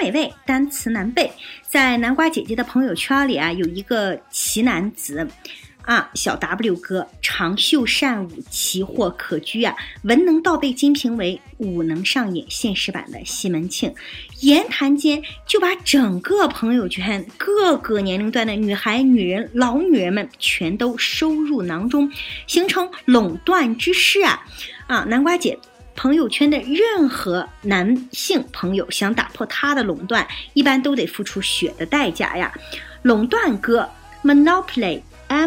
美味，单词难背。在南瓜姐姐的朋友圈里啊，有一个奇男子啊，小 W 哥，长袖善舞，奇货可居啊，文能倒背金瓶梅，武能上演现实版的西门庆，言谈间就把整个朋友圈各个年龄段的女孩、女人、老女人们全都收入囊中，形成垄断之势啊！南瓜姐朋友圈的任何男性朋友想打破他的垄断，一般都得付出血的代价呀。垄断哥 Monopoly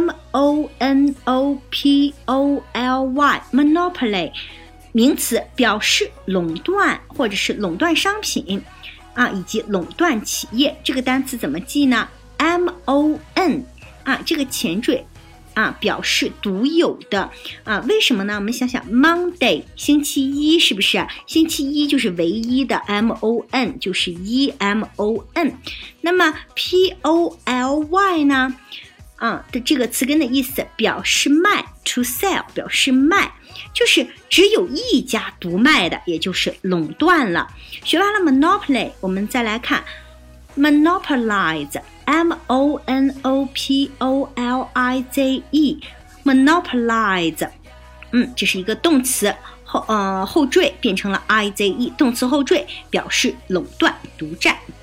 M-O-N-O-P-O-L-Y Monopoly 名词，表示垄断或者是垄断商品以及垄断企业。这个单词怎么记呢？ M-O-N 这个前缀表示独有的为什么呢？我们想想 Monday 星期一，是不是星期一就是唯一的 M-O-N 就是一 M-O-N。 那么 P-O-L-Y 呢的这个词根的意思表示卖 to sell 表示卖，就是只有一家独卖的，也就是垄断了。学完了 Monopoly， 我们再来看 Monopolize M-O-N-O-P-O-L-I-Z-E Monopolize 这是一个动词后缀变成了 I-Z-E 动词后缀，表示垄断独占。